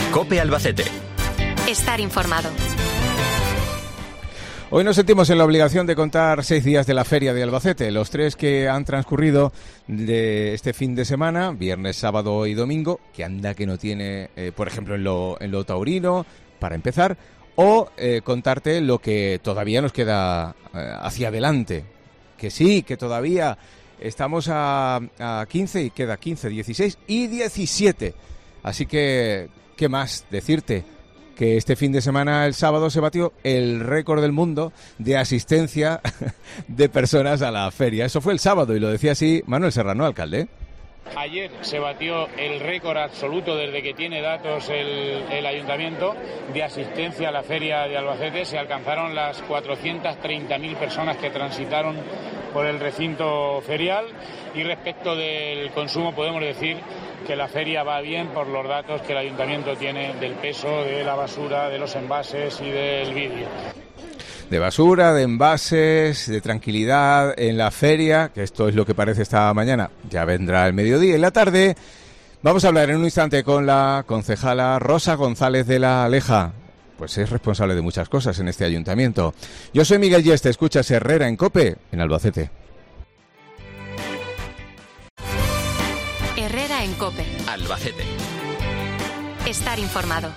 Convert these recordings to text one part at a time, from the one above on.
COPE Albacete. Estar informado. Hoy nos sentimos en la obligación de contar 6 días de la Feria de Albacete, los 3 que han transcurrido de este fin de semana, viernes, sábado y domingo, que anda que no tiene, por ejemplo, en lo taurino, para empezar, o contarte lo que todavía nos queda hacia adelante, que sí, que todavía estamos a 15 y queda 15, 16 y 17. Así que, ¿qué más decirte? Que este fin de semana, el sábado, se batió el récord del mundo de asistencia de personas a la feria. Eso fue el sábado y lo decía así Manuel Serrano, alcalde. Ayer se batió el récord absoluto desde que tiene datos el ayuntamiento de asistencia a la feria de Albacete. Se alcanzaron las 430.000 personas que transitaron por el recinto ferial, y respecto del consumo podemos decir que la feria va bien por los datos que el ayuntamiento tiene del peso de la basura, de los envases y del vidrio. De basura, de envases, de tranquilidad en la feria, que esto es lo que parece esta mañana. Ya vendrá el mediodía y la tarde. Vamos a hablar en un instante con la concejala Rosa González de la Aleja. Pues es responsable de muchas cosas en este ayuntamiento. Yo soy Miguel Yeste, escuchas Herrera en COPE, en Albacete. Herrera en COPE. Albacete. Estar informado.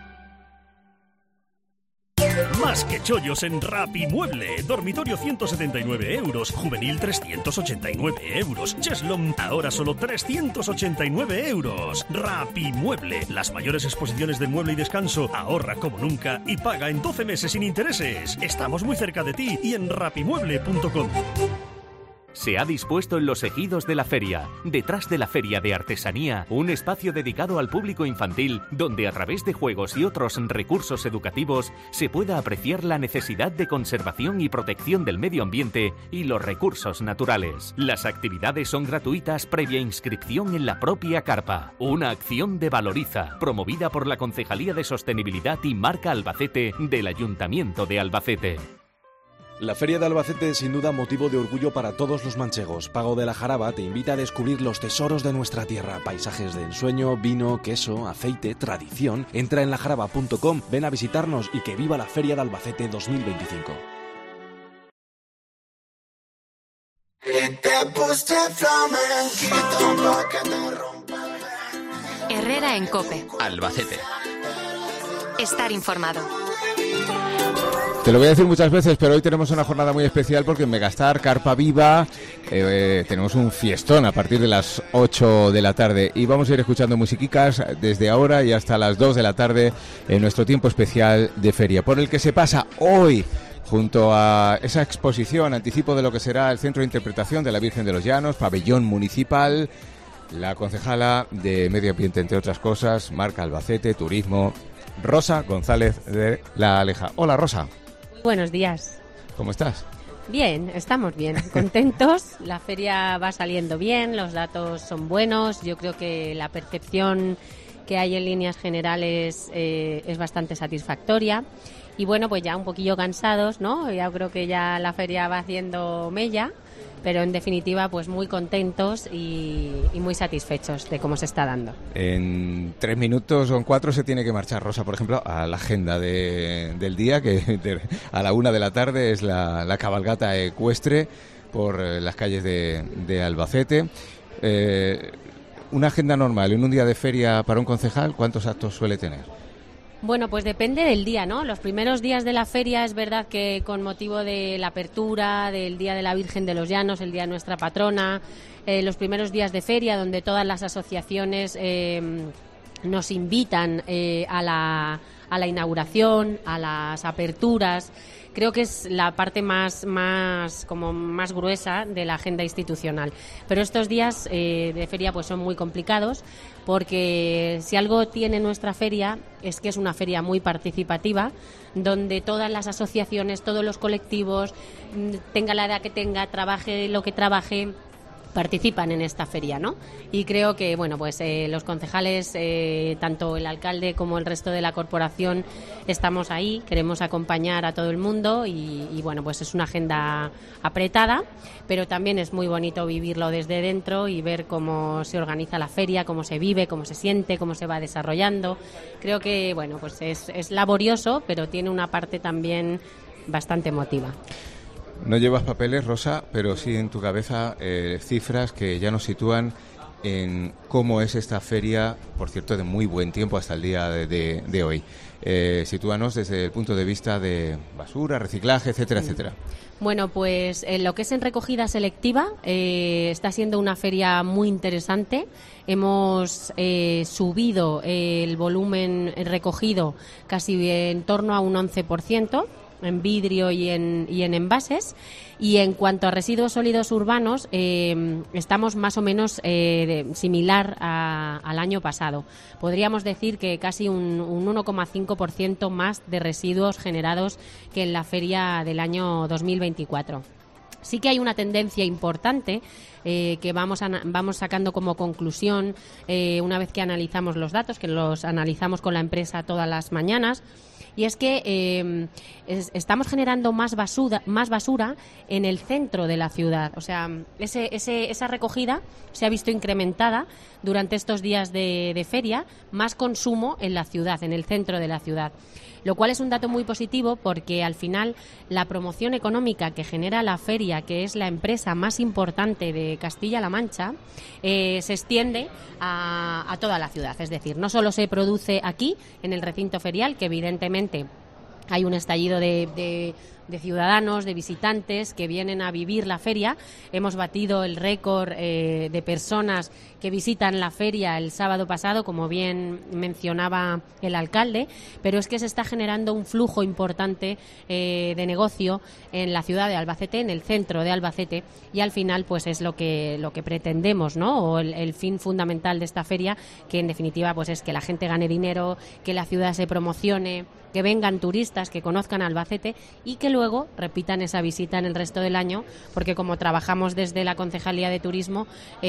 Más que chollos en Rapimueble. Dormitorio 179 euros. Juvenil 389 euros. Cheslom ahora solo 389 euros. Rapimueble. Las mayores exposiciones de mueble y descanso. Ahorra como nunca y paga en 12 meses sin intereses. Estamos muy cerca de ti y en rapimueble.com. Se ha dispuesto en los ejidos de la feria, detrás de la Feria de Artesanía, un espacio dedicado al público infantil donde a través de juegos y otros recursos educativos se pueda apreciar la necesidad de conservación y protección del medio ambiente y los recursos naturales. Las actividades son gratuitas previa inscripción en la propia carpa. Una acción de Valoriza, promovida por la Concejalía de Sostenibilidad y Marca Albacete del Ayuntamiento de Albacete. La Feria de Albacete es sin duda motivo de orgullo para todos los manchegos. Pago de la Jaraba te invita a descubrir los tesoros de nuestra tierra. Paisajes de ensueño, vino, queso, aceite, tradición. Entra en lajaraba.com, ven a visitarnos y que viva la Feria de Albacete 2025. Herrera en COPE. Albacete. Estar informado. Te lo voy a decir muchas veces, pero hoy tenemos una jornada muy especial porque en Megastar, Carpa Viva, tenemos un fiestón a partir de las 8 de la tarde y vamos a ir escuchando musiquicas desde ahora y hasta las 2 de la tarde en nuestro tiempo especial de feria, por el que se pasa hoy junto a esa exposición, anticipo de lo que será el Centro de Interpretación de la Virgen de los Llanos, pabellón municipal, la concejala de Medio Ambiente, entre otras cosas, Marca Albacete, Turismo, Rosa González de la Aleja. Hola, Rosa. Buenos días. ¿Cómo estás? Bien, estamos bien, contentos. La feria va saliendo bien, los datos son buenos. Yo creo que la percepción que hay en líneas generales es bastante satisfactoria. Y bueno, pues ya un poquillo cansados, ¿no? Ya creo que ya la feria va haciendo mella, pero en definitiva pues muy contentos y muy satisfechos de cómo se está dando. En 3 minutos o en 4 se tiene que marchar, Rosa, por ejemplo, a la agenda del día, que a la 1 de la tarde es la cabalgata ecuestre por las calles de Albacete. Una agenda normal en un día de feria para un concejal, ¿cuántos actos suele tener? Bueno, pues depende del día, ¿no? Los primeros días de la feria es verdad que con motivo de la apertura, del Día de la Virgen de los Llanos, el Día de nuestra patrona, los primeros días de feria donde todas las asociaciones nos invitan a la inauguración, a las aperturas. Creo que es la parte más gruesa de la agenda institucional. Pero estos días de feria pues son muy complicados porque si algo tiene nuestra feria es que es una feria muy participativa donde todas las asociaciones, todos los colectivos, tenga la edad que tenga, trabaje lo que trabaje, participan en esta feria, ¿no? Y creo que, bueno, pues los concejales, tanto el alcalde como el resto de la corporación, estamos ahí, queremos acompañar a todo el mundo y bueno, pues es una agenda apretada, pero también es muy bonito vivirlo desde dentro y ver cómo se organiza la feria, cómo se vive, cómo se siente, cómo se va desarrollando. Creo que, bueno, pues es laborioso, pero tiene una parte también bastante emotiva. No llevas papeles, Rosa, pero sí en tu cabeza cifras que ya nos sitúan en cómo es esta feria, por cierto, de muy buen tiempo hasta el día de hoy. Sitúanos desde el punto de vista de basura, reciclaje, etcétera, etcétera. Bueno, pues lo que es en recogida selectiva está siendo una feria muy interesante. Hemos subido el volumen recogido casi en torno a un 11%. En vidrio y en envases. Y en cuanto a residuos sólidos urbanos, estamos más o menos similar al año pasado. Podríamos decir que casi un 1,5% más de residuos generados que en la feria del año 2024. Sí que hay una tendencia importante que vamos sacando como conclusión una vez que analizamos los datos, que los analizamos con la empresa todas las mañanas. Y es que estamos generando más basura en el centro de la ciudad. O sea, esa recogida se ha visto incrementada durante estos días de feria, más consumo en la ciudad, en el centro de la ciudad. Lo cual es un dato muy positivo porque al final la promoción económica que genera la feria, que es la empresa más importante de Castilla-La Mancha, se extiende a toda la ciudad. Es decir, no solo se produce aquí, en el recinto ferial, que evidentemente hay un estallido de ciudadanos, de visitantes que vienen a vivir la feria. Hemos batido el récord de personas que visitan la feria el sábado pasado, como bien mencionaba el alcalde, pero es que se está generando un flujo importante de negocio en la ciudad de Albacete, en el centro de Albacete, y al final pues es lo que pretendemos, ¿no? O el fin fundamental de esta feria, que en definitiva pues es que la gente gane dinero, que la ciudad se promocione, que vengan turistas, que conozcan Albacete y que luego repitan esa visita en el resto del año, porque como trabajamos desde la Concejalía de Turismo,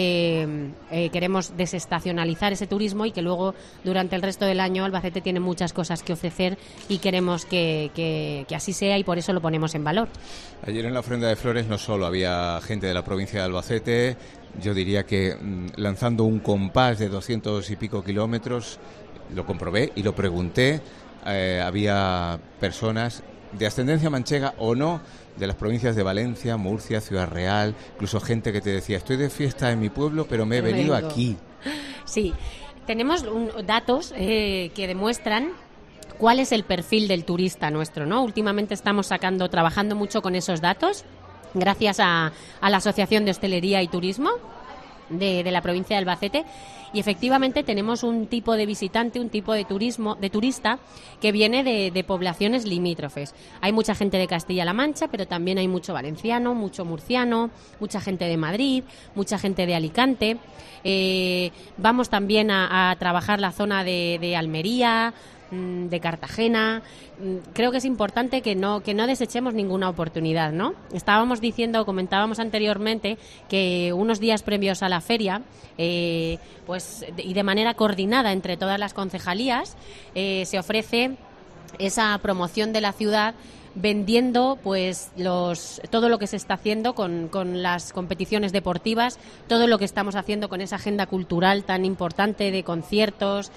queremos desestacionalizar ese turismo y que luego durante el resto del año Albacete tiene muchas cosas que ofrecer y queremos que así sea, y por eso lo ponemos en valor. Ayer en la ofrenda de flores no solo había gente de la provincia de Albacete, yo diría que lanzando un compás de 200 y pico kilómetros, lo comprobé y lo pregunté. Había personas de ascendencia manchega o no, de las provincias de Valencia, Murcia, Ciudad Real, incluso gente que te decía, estoy de fiesta en mi pueblo, pero me he venido aquí. Sí, tenemos datos que demuestran cuál es el perfil del turista nuestro, ¿no? Últimamente estamos trabajando mucho con esos datos, gracias a la Asociación de Hostelería y Turismo de la provincia de Albacete. Y efectivamente tenemos un tipo de visitante, un tipo de turista que viene de poblaciones limítrofes. Hay mucha gente de Castilla-La Mancha, pero también hay mucho valenciano, mucho murciano, mucha gente de Madrid, mucha gente de Alicante. Vamos también a trabajar la zona de Almería, de Cartagena. Creo que es importante que no desechemos ninguna oportunidad, ¿no? Comentábamos anteriormente que unos días previos a la feria, pues y de manera coordinada entre todas las concejalías, se ofrece esa promoción de la ciudad, vendiendo pues todo lo que se está haciendo con las competiciones deportivas, todo lo que estamos haciendo con esa agenda cultural tan importante de conciertos,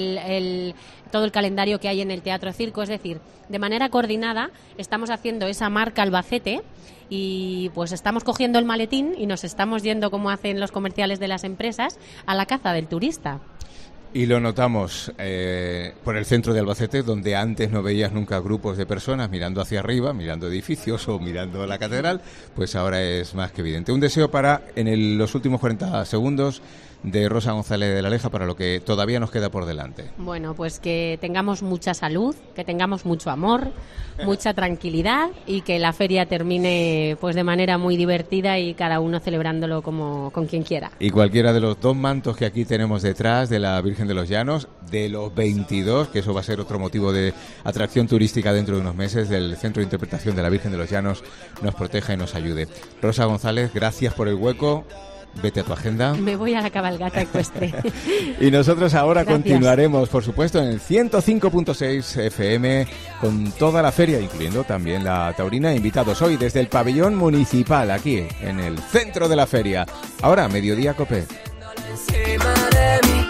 todo el calendario que hay en el Teatro Circo. Es decir, de manera coordinada estamos haciendo esa marca Albacete y pues estamos cogiendo el maletín y nos estamos yendo, como hacen los comerciales de las empresas, a la caza del turista. Y lo notamos por el centro de Albacete, donde antes no veías nunca grupos de personas mirando hacia arriba, mirando edificios o mirando la catedral, pues ahora es más que evidente. Un deseo en los últimos 40 segundos de Rosa González de la Leja para lo que todavía nos queda por delante. Bueno, pues que tengamos mucha salud, que tengamos mucho amor, mucha tranquilidad y que la feria termine pues de manera muy divertida y cada uno celebrándolo con quien quiera. Y cualquiera de los 2 mantos que aquí tenemos detrás de la Virgen de los Llanos, de los 22, que eso va a ser otro motivo de atracción turística dentro de unos meses, del Centro de Interpretación de la Virgen de los Llanos, nos proteja y nos ayude. Rosa González, gracias por el hueco. vete a tu agenda. Me voy a la cabalgata ecuestre. Y nosotros ahora Gracias. continuaremos, por supuesto, en el 105.6 FM con toda la feria, incluyendo también la taurina. Invitados hoy desde el pabellón municipal, aquí en el centro de la feria. Ahora, Mediodía Cope. Encima de mí.